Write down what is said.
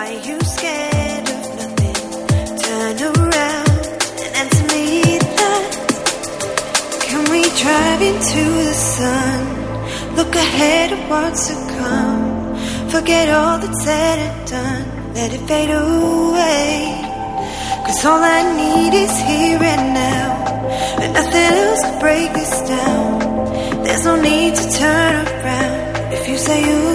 are you scared of nothing? Turn around and answer me that. Can we drive into the sun? Look ahead at what's to come. Forget all that's said and done. Let it fade away. 'Cause all I need is here and now, and nothing else can break this down. There's no need to turn around if you say you